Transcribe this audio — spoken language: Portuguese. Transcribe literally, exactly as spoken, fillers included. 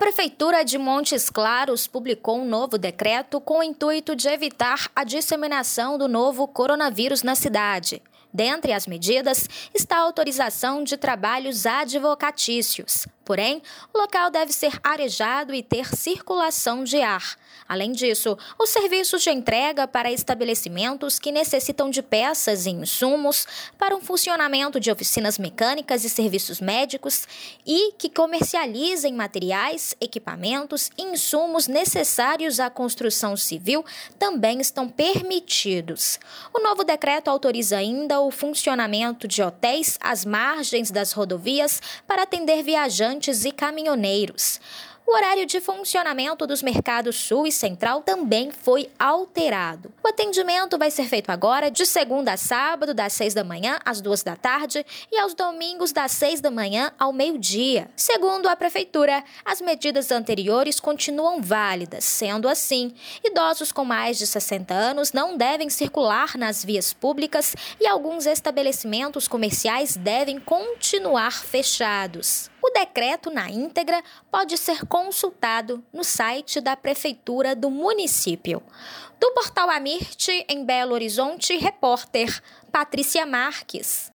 Prefeitura de Montes Claros publicou um novo decreto com o intuito de evitar a disseminação do novo coronavírus na cidade. Dentre as medidas está a autorização de trabalhos advocatícios. Porém, o local deve ser arejado e ter circulação de ar. Além disso, os serviços de entrega para estabelecimentos que necessitam de peças e insumos para o funcionamento de oficinas mecânicas e serviços médicos e que comercializem materiais, equipamentos e insumos necessários à construção civil também estão permitidos. O novo decreto autoriza ainda o funcionamento de hotéis às margens das rodovias para atender viajantes e caminhoneiros. O horário de funcionamento dos mercados Sul e Central também foi alterado. O atendimento vai ser feito agora de segunda a sábado, das seis da manhã às duas da tarde e aos domingos, das seis da manhã ao meio-dia. Segundo a Prefeitura, as medidas anteriores continuam válidas. Sendo assim, idosos com mais de sessenta anos não devem circular nas vias públicas e alguns estabelecimentos comerciais devem continuar fechados. O decreto na íntegra pode ser consultado no site da Prefeitura do município. Do Portal Amirte, em Belo Horizonte, repórter Patrícia Marques.